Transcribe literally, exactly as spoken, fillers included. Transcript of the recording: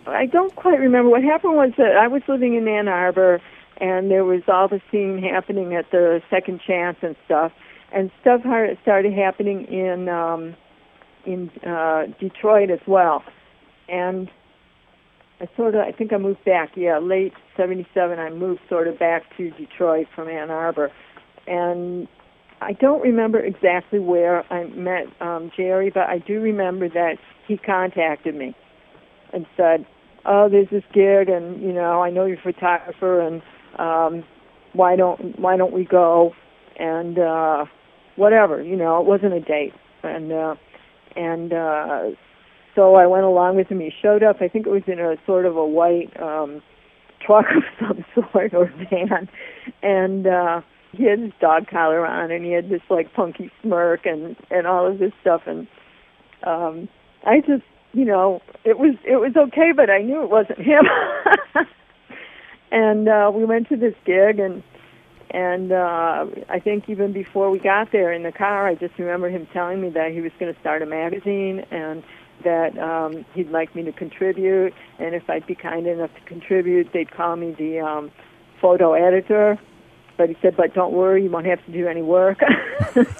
I don't quite remember. What happened was that I was living in Ann Arbor, and there was all the scene happening at the Second Chance and stuff, and stuff har- started happening in um, in uh, Detroit as well. And I sort of, I think I moved back, yeah, late seventy-seven, I moved sort of back to Detroit from Ann Arbor. And I don't remember exactly where I met um, Jerry, but I do remember that he contacted me and said, oh, there's this gig, and, you know, I know you're a photographer, and um, why don't why don't we go? And uh, whatever, you know, it wasn't a date. And, uh, and uh, so I went along with him. He showed up, I think it was in a sort of a white um, truck of some sort or van, and uh, he had his dog collar on, and he had this like punky smirk and and all of this stuff, and um, I just, you know, it was it was okay, but I knew it wasn't him. And uh, we went to this gig, and and uh, I think even before we got there in the car, I just remember him telling me that he was going to start a magazine, and that um, he'd like me to contribute, and if I'd be kind enough to contribute, they'd call me the um, photo editor. But he said, but don't worry, you won't have to do any work.